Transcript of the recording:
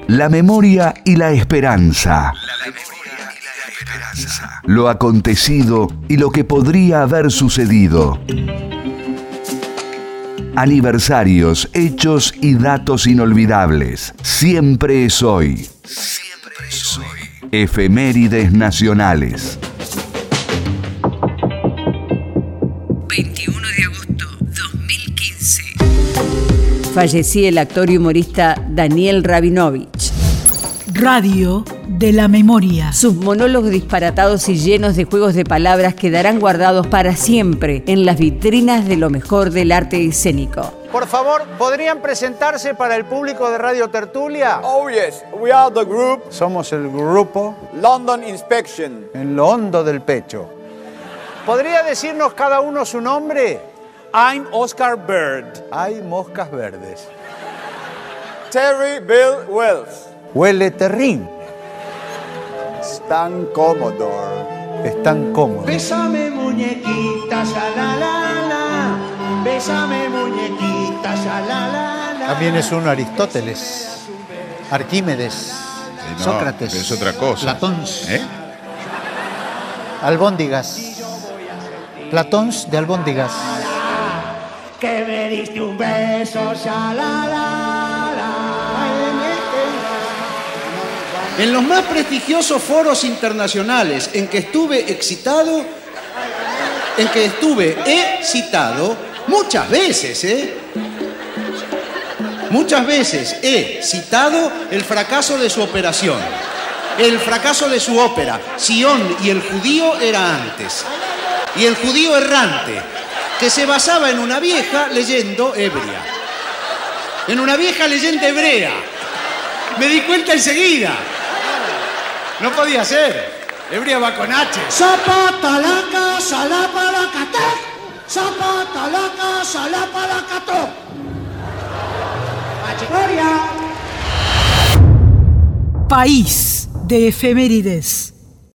La memoria y la esperanza. Lo acontecido y lo que podría haber sucedido. Aniversarios, hechos y datos inolvidables. Siempre es hoy. Siempre es hoy. Efemérides nacionales. 21 de agosto 2015. Fallecía el actor y humorista Daniel Rabinovich. Radio de la memoria. Sus monólogos disparatados y llenos de juegos de palabras quedarán guardados para siempre en las vitrinas de lo mejor del arte escénico. Por favor, ¿podrían presentarse para el público de Radio Tertulia? Oh yes, we are the group Somos el grupo London Inspection. En lo hondo del pecho. ¿Podría decirnos cada uno su nombre? I'm Oscar Bird. Hay moscas verdes. Terry Bill Wells. Huele terrible. Stan Commodore. Están cómodos. Bésame muñequita, ya la la la. Bésame muñequita, ya la la la. También es uno Aristóteles, Arquímedes, no, Sócrates, es otra cosa. Platón, ¿Eh? Albóndigas, Platón de Albóndigas. Que me diste un beso, ya la la la. En los más prestigiosos foros internacionales en que estuve excitado, he citado muchas veces, muchas veces he citado el fracaso de su operación, el fracaso de su ópera, Sion y el judío era antes, y el judío errante, que se basaba en una vieja leyenda ebria, en una vieja leyenda hebrea. Me di cuenta enseguida. No podía ser. Ebria va con H. Zapatalaca, salapalacatá. Zapatalaca, salapalacató. Machicoria. País de efemérides.